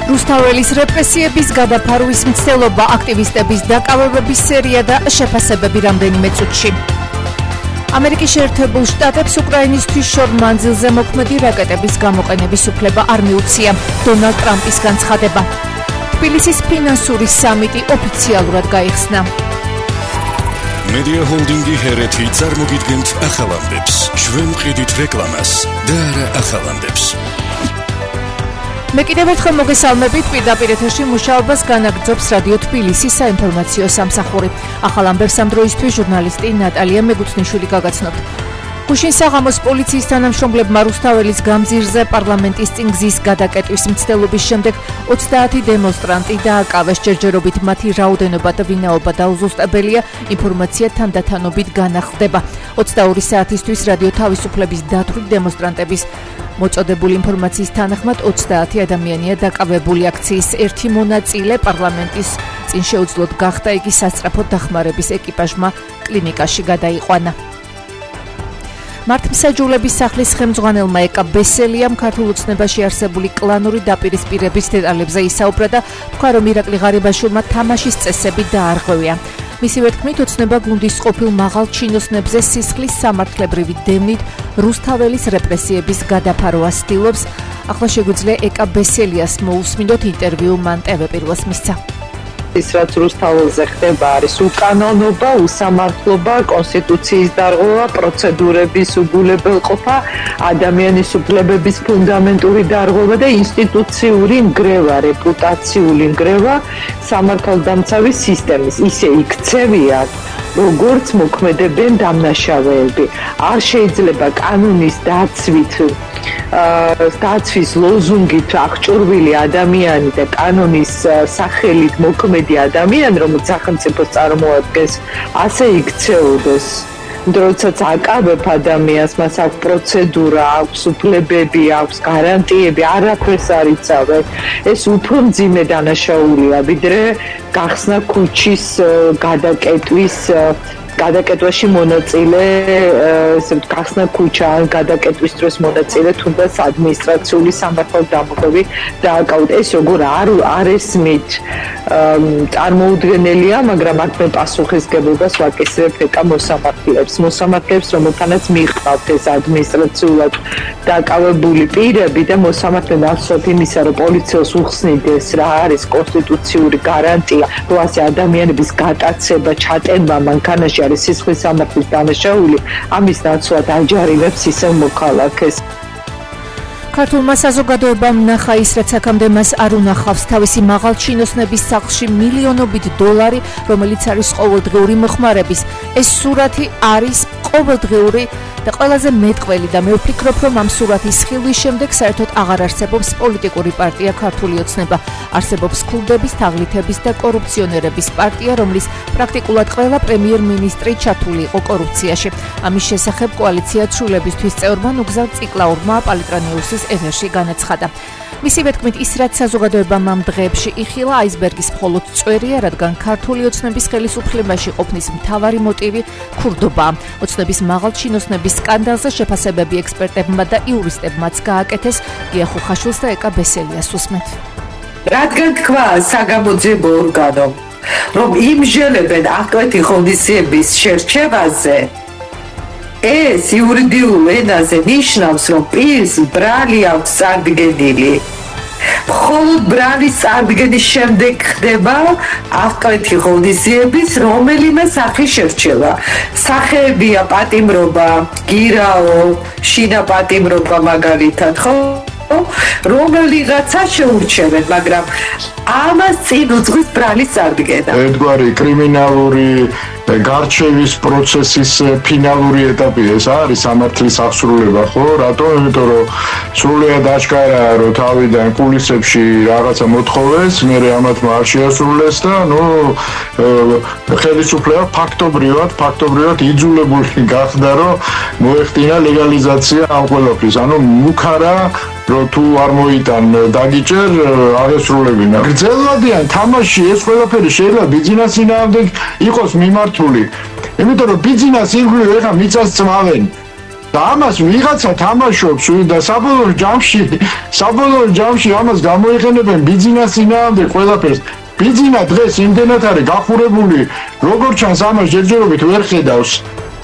რუსთაველის რეპრესიების გადაფარვის მცდელობა, აქტივისტების დაკავებების სერია და შეფასებები რამდენიმე წუთში. ამერიკის შეერთებულ შტატებს უკრაინისთვის შორ მანძილზე მოქმედი რაკეტების გამოყენების უფლება არ მიუცია. დონალდ ტრამპის განცხადება. თბილისის ფინანსური სამიტი ოფიციალურად გაიხსნა. Media Holdingi ჰერეთი წარმოგიდგენთ ახალამდებს. ჩვენ ვყიდით რეკლამას და არა ახალამდებს. მე კიდევ ერთხელ მოგესალმებით, პირდაპირ ეთერში მუშაობას განაგრძობს რადიო თბილისის საინფორმაციო სამსახური. ახალამდებს ამ დროისთვის ჟურნალისტი ნატალია მეგუთნიშვილი გაგაცნობთ. გუშინ საღამოს პოლიციის თანამშრომლებმა რუსთაველის გამზირზე პარლამენტის წინ გზის გადაკეტვის მცდელობის შემდეგ 30 დემონსტრანტი დააკავეს. ჯერჯერობით მათი რაოდენობა და ვინაობა დაუზუსტებელია, ინფორმაცია თანდათანობით განახლდება. 22 საათისთვის რადიო თავისუფლების დათვლით დემონსტრანტების მოწოდებული ინფორმაციის თანახმად 30 ადამიანია დაკავებული. აქციის ერთი მონაწილე პარლამენტის წინ შეუძლოდ გახდა, იგი სასწრაფო დახმარების ეკიპაჟმა კლინიკაში გადაიყვანა. მართლმსაჯულების სახლის ხელმძღვანელმა ეკა ბესელიამ ქართულ ოცნებაში არსებული კლანური დაპირისპირების დეტალებზე ისაუბრა და თქვა, რომ ირაკლი ღარიბაშვილმა თამაშის წესები დაარღვევია. მისივე თქმით, ოცნება გუნდის ყოფილ მაღალ ჩინოსნებზე სისხლის სამართლებრივი დევნით რუსთაველის რეპრესიების გადაფარვას ცდილობს. ახლა შეგვიძლია ეკა ბესელიას მოусმინოთ ინტერვიუ, მან TV პირველს მისცა. ის რაც რუსთაველზე ხდება არის უკანონობა, უსამართლობა, კონსტიტუციის დარღვევა, პროცედურების უგულებელყოფა, ადამიანის უფლებების ფუნდამენტური დარღვევა და ინსტიტუციური ნგრევა, რეპუტაციული ნგრევა სამართალდამცავი სისტემის. ისე იქცევია, როგორც მოქმედებენ დამნაშავეები. არ შეიძლება კანონის დაცვის ლოზუნგით აღჭურვილი ადამიანი და კანონის სახელით მოქმედი ადამიანი, რომელიც სახელმწიფოს წარმოადგენს, ასე იქცეოდეს. როდესაც აკავებ ადამიანს, მას აქვს პროცედურა, აქვს უფლებები, აქვს გარანტიები, არაფერს არ იცავე. ეს უფრო მძიმე დანაშაულია, ვიდრე გახსნა ქუჩის გადაკეტვაში მონაწილე, გახსნა ქუჩა ან გადაკეტვის დროს მონაწილე, თუნდაც ადმინისტრაციული სამართალდამცავი დააკავოთ. ეს როგორ არ ესმით წარმოუდგენელია, მაგრამ აქ მე პასუხისგებლობას ვაკისრებ ეკა მოსამართლეებს, რომელთანაც მიჰყავთ ეს ადმინისტრაციულად დაკავებული პირები და მოსამართლე ნაცვლად იმისა, რომ პოლიციას უხსნიდეს რა არის კონსტიტუციური გარანტია, რომ ასე ადამიანების გატაცება, ჩატენვა მანქანაში არის სისხლის სამართლის დანაშაული, ამის ნაცვლად აჯარიმებს ისევ მოქალაქეს. ქართულმა საზოგადოებამ ნახა ის, რაც აქამდე მას არ უნახავს, თავისი მაღალჩინოსნების სახლში მილიონობით $, რომელიც არის ყოველდღიური მოხმარების. ეს სურათი არის ყოველდღიური და ყველაზე მეტყველი და მე ვფიქრობ, რომ ამ სურათის ხილვის შემდეგ საერთოდ აღარ არსებობს პოლიტიკური პარტია ქართული ოცნება. არსებობს ქურდების, თაღლითების და კორუფციონერების პარტია, რომლის პრაქტიკულად ყველა პრემიერ-მინისტრი ჩართული იყო კორუფციაში. ამის შესახებ კოალიცია ცვლილებისთვის წევრმა ნუგზარ ციკლაურმა პალიტრანიუსის ეთერში განაცხადა. მისივე თქმით, ის რაც საზოგადოებამ ამ დღეებში იხილა, აისბერგის მხოლოდ წვერია, რადგან ქართული ოცნების ხელისუფლებაში ყოფნის მთავარი მოტივი ქურდობაა. ოცნების მაღალჩინოსნების სკანდალზე შეფასებები ექსპერტებმა და იურისტებმაც გააკეთეს. გია ხუხაშვილს და ეკა ბესელიას უსმენთ. რადგან თქვა საგამოძიებო ორგანომ, რომ იმსჯელებენ აღკვეთი ღონისძიების შერჩევაზე, ეს იურიდიულ ენაზე ნიშნავს, რომ პირს ბრალი აქვს წარდგენილი. მხოლოდ ბრალის წარდგენის შემდეგ ხდება აღკვეთი ღონისძიების რომელიმე სახის შერჩევა. სახეებია პატიმრობა, გირაო, შინაპატიმრობა მაგალითად, ხო? რომელიღაცა შეურჩევენ, მაგრამ ამას წინ უძღვის ბრალის წარდგენა. ერთგვარი კრიმინალური გარჩევის პროცესის ფინალური ეტაპი ეს არის სამართლის აღსრულება, ხო? რატომ? იმიტომ რომ სრულიად აჩქარაა, რომ თავიდან კულისებში რაღაცა მოთხოვეს, მერე ამათმა არ შეასრულეს და ხელისუფლება ფაქტობრივად იძულებული გახდა, რომ მოეხდინა ლეგალიზაცია ამ ყველაფრის. ანუ მუქარა რომ თუ არ მოიტან დაგიჭერ აღესრულებინა. გრძელვადიან თამაში ეს ყველაფერი შეიძლება ბიზნესის წინააღმდეგ იყოს მიმართული. იმიტომ რომ ბიზნეს ირგვლივ ეხა მიწას წმავენ. და ამას ვიღაცა თამაშობს და საბოლოო ჯამში ამას გამოიყენებენ ბიზნესის წინააღმდეგ ყველაფერს. ბიზნესი დღეს იმდენად არის გახურებული, როგორც ჩანს ამას ჯერჯერობით ვერ ხედავს.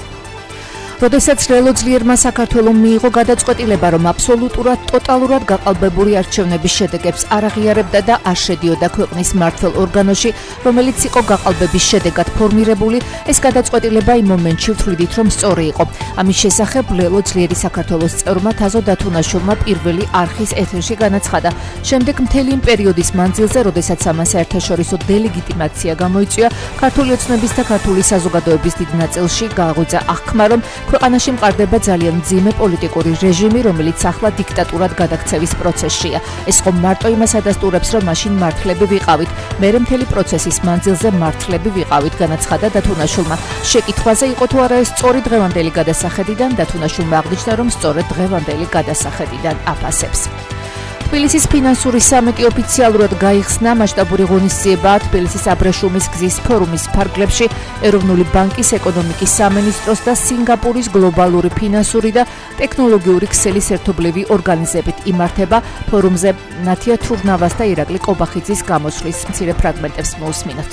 როდესაც რელო ძლიერმა საქართველოს მიიღო გადაწყვეტილება, რომ აბსოლუტურად ტოტალურად გაყალბებული არჩევნების შედეგებს არ აღიარებდა და არ შედიოდა ქვეყნის მმართველ ორგანოში, რომელიც იყო გაყალბების შედეგად ფორმირებული, ეს გადაწყვეტილება იმ მომენტში ვთვლიდით, რომ სწორი იყო. ამის შესახებ რელო ძლიერი საქართველოს წევრმა თაზო დათუნაშვილმა პირველი არხის ეთერში განაცხადა. შემდეგ მთელი იმ პერიოდის მანძილზე, როდესაც ამას საერთაშორისო დელეგიტიმაცია გამოიწვია, ქართული ოცნების და ქართული საზოგადოების დიდ ნაწილში გააღვიძა აღქმა, რომ ქვეყანაში მყარდება ძალიან მძიმე პოლიტიკური რეჟიმი, რომელიც ახლა დიქტატურად გადაქცევის პროცესშია. ეს ხომ მარტო იმას ადასტურებს, რომ მაშინ მართლები ვიყავით. მერე მთელი პროცესის მანძილზე მართლები ვიყავით, განაცხადა დათუნაშვილმა. შეკითხვაზე იყო თუ არა ეს სწორი დღევანდელი გადასახედიდან, დათუნაშვილმა აღნიშნა, რომ სწორედ დღევანდელი გადასახედიდან აფასებს. თბილისის ფინანსური სამიტი ოფიციალურად გაიხსნა. მასშტაბური ღონისძიებაა თბილისის აბრეშუმის გზის ფორუმის ფარგლებში ეროვნული ბანკის, ეკონომიკის სამინისტროს და სინგაპურის გლობალური ფინანსური და ტექნოლოგიური ქსელის ერთობლივი ორგანიზებით იმართება. ფორუმზე ნათია თურნავას და ირაკლი კობახიძის გამოსვლის მცირე ფრაგმენტებს მოусმინოთ.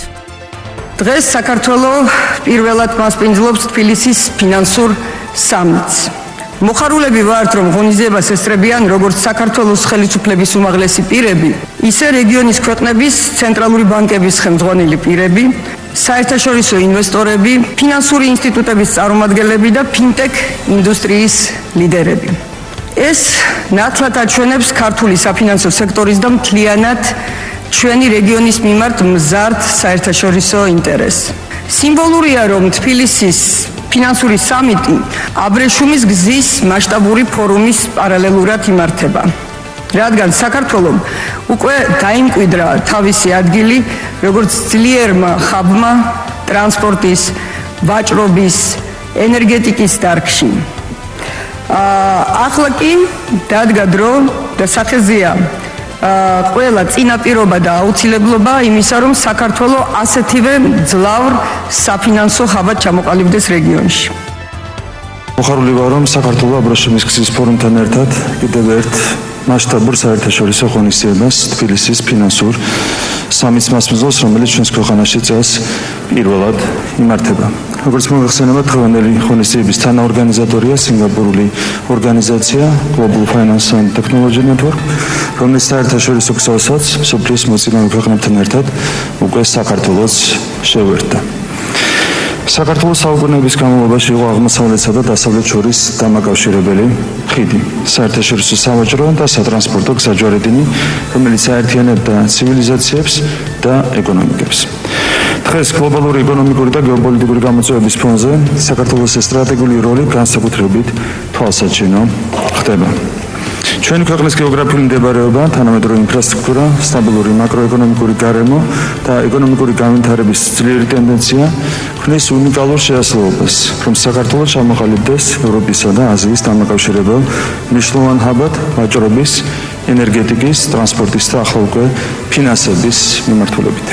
დღეს საქართველოს პირველად მასპინძლობს თბილისის ფინანსურ სამიტს. მოხარულები ვართ, რომ ღონისძიებას ესწრებიან როგორც საქართველოს ხელისუფლების უმაღლესი პირები, ისე რეგიონის ქვეყნების ცენტრალური ბანკების ხელმძღვანელი პირები, საერთაშორისო ინვესტორები, ფინანსური ინსტიტუტების წარმომადგენლები და ფინტექ ინდუსტრიის ლიდერები. ეს ნათლად აჩვენებს ქართული საფინანსო სექტორის და მთლიანად ჩვენი რეგიონის მიმართ მზარდ საერთაშორისო ინტერესს. სიმბოლურია, რომ თბილისის ფინანსური სამიტი აბრეშუმის გზის მასშტაბური ფორუმის პარალელურად იმართება. რადგან საქართველოს უკვე დაიმკვიდრა თავისი ადგილი როგორც ძლიერმა ხაბმა ტრანსპორტის, ვაჭრობის, ენერგეტიკის დარგში. ახლა კი დადგა დრო და სახეზეა ყველა წინაპირობა და აუცილებლობა იმისა, რომ საქართველოს ასეთივე ძლავრ საფინანსო ხაბად ჩამოყალიბდეს რეგიონში. მოხარული ვარ, რომ საქართველოს აბრეშუმის გზის ფორუმთან ერთად კიდევ ერთ მასშტაბურ საერთაშორისო ღონისძიებას თბილისის ფინანსურ სამიტს მასპინძლობს, რომელიც ჩვენს ქვეყანაში წელს პირველად იმართება. როგორც მოიხსენებათ, დღევანდელი ღონისძიების თანაორგანიზატორია სინგაპურული ორგანიზაცია Global Finance and Technology Network, რომელიც საერთაშორისო ქსელსაც მსოფლიოს მოწინავე ქვეყნებთან ერთად უკვე საქართველოს შეუერთდა. საქართველოს საუკუნეების განმავლობაში იყო აღმოსავლეთსა და დასავლეთ შორის დამაკავშირებელი ხიდი, საერთაშორისო სავაჭრო და სატრანსპორტო გზაჯვარედინი, რომელიც აერთიანებდა ცივილიზაციებს და ეკონომიკებს. დღეს გლობალური ეკონომიკური და გეოპოლიტიკური გამოწვევების ფონზე საქართველოს სტრატეგიული როლი განსაკუთრებით თვალსაჩინო ხდება. ჩვენი ქვეყნის გეოგრაფიული მდებარეობა, თანამედროვე ინფრასტრუქტურა, სტაბილური მაკროეკონომიკური გარემო და ეკონომიკური განვითარების ძლიერი ტენდენცია ქმნის უნიკალურ შეასრულებას, რომ საქართველოს ჩამოყალიბდეს ევროპისა და აზიის დამაკავშირებელ მნიშვნელოვან ჰაბად ვაჭრობის, ენერგეტიკის, ტრანსპორტის და ახლა უკვე ფინანსების მიმართულებით.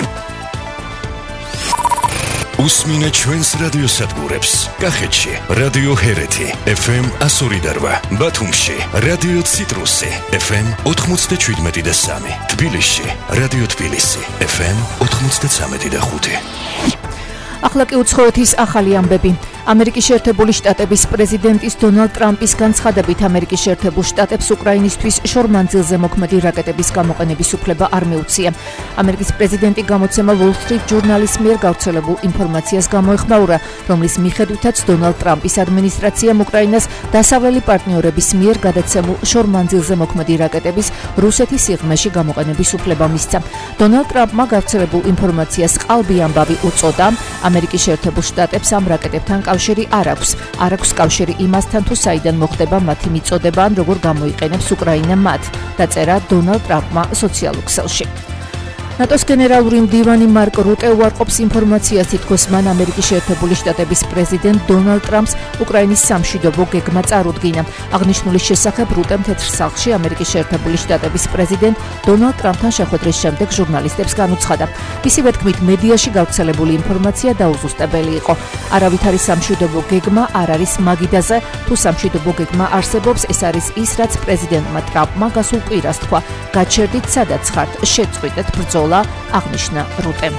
უსმინე ჩვენს რადიოსადგურებს. კახეთში რადიო ჰერეთი FM 102.8, ბათუმში რადიო ციტრუსი FM 97.3, თბილისში რადიო თბილისი FM 93.5. ახლა კი უცხოეთის ახალი ამბები. ამერიკის შეერთებული შტატების პრეზიდენტის დონალდ ტრამპის განცხადებით, ამერიკის შეერთებულ შტატებს უკრაინისთვის შორმანძილზე მოქმედი რაკეტების გამოყენების უფლება არ მეუცია. ამერიკის პრეზიდენტი გამოცემა Wall Street Journal-ის მიერ გავრცელებულ ინფორმაციას გამოეხმაურა, რომლის მიხედვითაც დონალდ ტრამპის ადმინისტრაციამ უკრაინას დასავლელი პარტნიორების მიერ გადაცემულ შორმანძილზე მოქმედი რაკეტების რუსეთის სიღრმეში გამოყენების უფლება მისცა. დონალდ ტრამპმა გავრცელებულ ინფორმაციას ყალბი ამბავი უწოდა. ამერიკის შეერთებულ შტატებს ამ რაკეტებთან კავშირი არ აქვს კავშირი იმასთან, თუ საიდან მოხდება მათი მიწოდება ან როგორ გამოიყენებს უკრაინა მათ, დაწერა დონალდ ტრამპმა სოციალურ ქსელში. ნატოს გენერალური მდივანი მარკ რუტე უარყოფს ინფორმაციას, თითქოს მან ამერიკის შეერთებული შტატების პრეზიდენტ დონალდ ტრამპს უკრაინის სამშვიდობო გეგმა წარუდგინა. აღნიშნულის შესახებ რუტემ თეთრ სახლში ამერიკის შეერთებული შტატების პრეზიდენტ დონალდ ტრამპთან შეხვედრის შემდეგ ჟურნალისტებს განუცხადა. მისივე თქმით, მედიაში გავრცელებული ინფორმაცია დაუზუსტებელი იყო. არავითარი სამშვიდობო გეგმა არ არის მაგიდაზე, თუ სამშვიდობო გეგმა არსებობს, ეს არის ის, რაც პრეზიდენტმა ტრამპმა გასულ კვირას თქვა. გაჩერდით, სადაც ხართ, შეწყვიტეთ ბრძოლა, აღნიშნა რუტემ.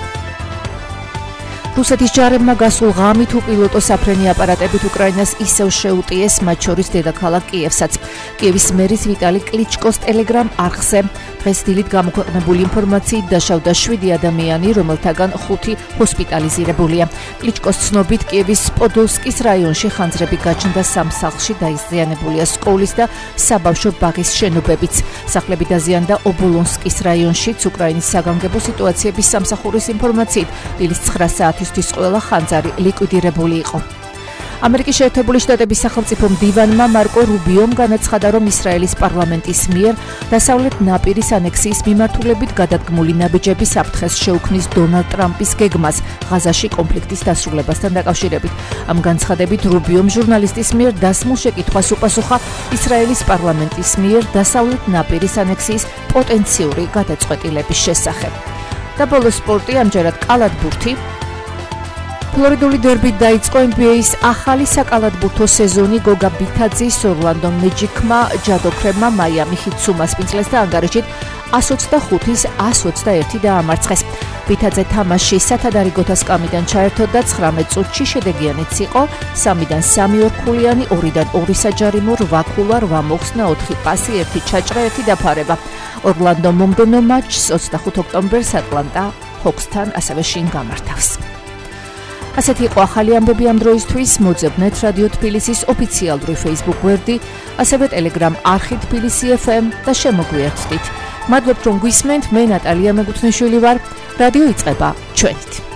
რუსეთის ჯარებმა გასულ ღამით უპილოტო საფრენი აპარატებით უკრაინას ისევ შეუტიეს, მათ შორის დედაქალაქ კიევსაც. კიევის მერის ვიტალი კლიჩკოს ტელეგრამ არხზე დღეს დილით გამოქვეყნებული ინფორმაციით დაშავდა 7 ადამიანი, რომელთაგან 5 ჰოსპიტალიზირებულია. კლიჩკოს ცნობით, კიევის პოდოლსკის რაიონში ხანძრები გაჩნდა სამსახლში, დაიზიანებულია სკოლის და საბავშვო ბაღის შენობებიც. სახლები დაზიანდა ობოლონსკის რაიონშიც. უკრაინის საგანგებო სიტუაციების სამსახურის ინფორმაციით დილის 9 საათისთვის ყველა ხანძარი ლიკვიდირებული იყო. ამერიკის შეერთებული შტატების სახელმწიფო მდივანმა მარკო რუბიომ განაცხადა, რომ ისრაელის პარლამენტის მიერ დასავლეთ ნაპირის ანექსიის მიმართულებით გადადგმული ნაბიჯები საფრთხეს შეუქმნის დონალდ ტრამპის გეგმას ღაზაში კონფლიქტის დასრულებასთან დაკავშირებით. ამ განცხადებით რუბიომ ჟურნალისტის მიერ დასმულ შეკითხვას უპასუხა ისრაელის პარლამენტის მიერ დასავლეთ ნაპირის ანექსიის პოტენციური გადაწყვეტილების შესახებ. და ბოლოს სპორტი, ამჯერად კალათბურთი. ფლორიდული დერბით დაიწყო NBA-ის ახალი საკალათბურთო სეზონი. გოგა ბითაძის ორლანდო მეჯიკმა ჯადოქრებმა მაიამი ჰიტს უმასპინძლეს და ანგარიშით 125-121 დაამარცხეს. ბითაძე თამაში სათადარიგოთა სკამიდან ჩაერთო და 19 წუთში შედეგიანიც იყო. 3-დან 3 ორქულიანი, 2-დან 2 საჯარიმო, 8 ქულა, 8 მოხსნა, 4 პასი, 1 ჩაჭრა, 1 დაფარება. ორლანდო მომდევნო მატჩს 25 ოქტომბერს ატლანტა ჰოქსთან ასევე შინ გამართავს. ასეთი იყო ახალი ამბები ამ დროისთვის. მოძებნეთ რადიო თბილისის ოფიციალური Facebook გვერდი, ასევე Telegram არხი თბილისი FM და შემოგვიერთდით. მადლობთ, რომ გვისმენთ. მე ნატალია მეგუთნიშვილი ვარ. რადიო იწყება ჩვენით.